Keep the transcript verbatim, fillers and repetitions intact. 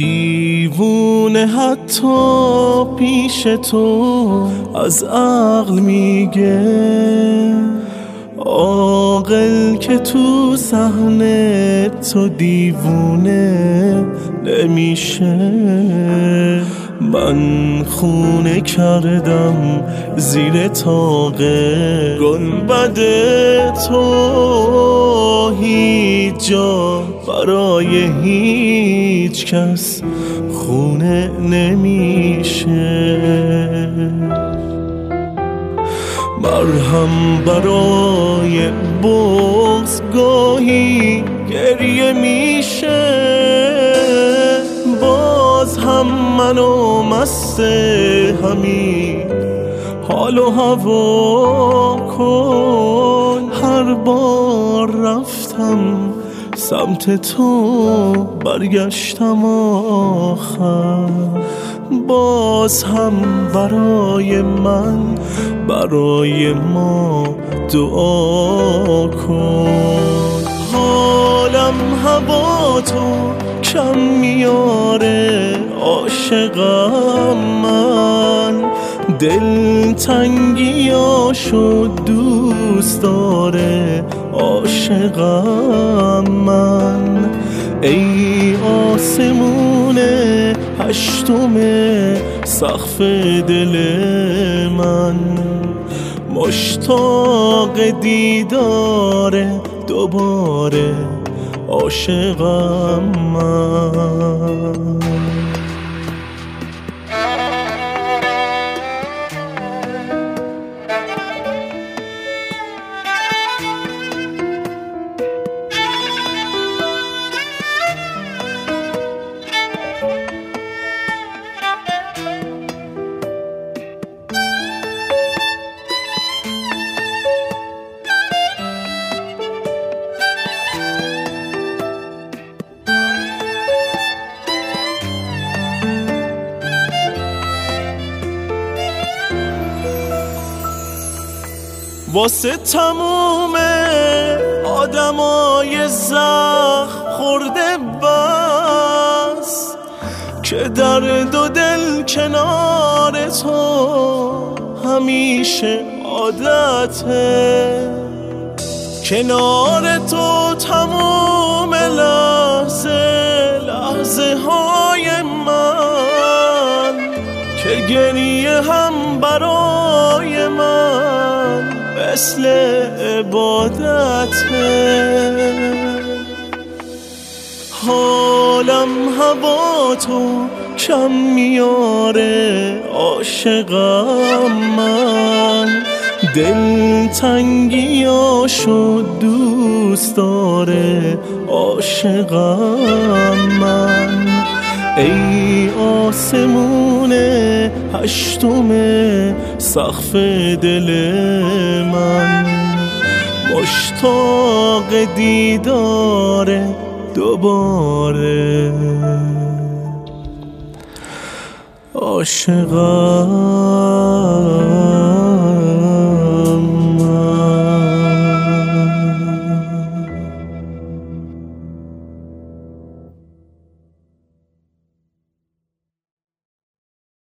دیوونه حتی پیش تو از عقل میگه، عاقل که تو صحنه تو دیوونه نمیشه. من خونه کردم زیر طاق گنبد تو، هیچ جا برای هیچ کس خونه نمیشه. مرهم برای بغض گاهی گریه میشه، باز هم منو مست همین حال و هوا کن. هر بار رفتم سمت تو برگشتم آخر، باز هم برای من برای ما دعا کن. حالم هوا تو کم میاره عاشقم، من دل تنگیاشو دوست داره عاشقم. من ای آسمون هشتم سقف دل من، مشتاق دیدار دوباره عاشقم من. واسه تموم آدمای زخم خورده بس که درد و دل کنار تو همیشه عادته. کنار تو تموم لحظه لحظه های من، که گریه هم برای من مثل عبادته. حالم هوا تو کم میاره عاشقم، من دل تنگیاشو دوست داره عاشقم. من ای آسمون هشتم سقف دل من، مشتاق دیدار دوباره عاشقم.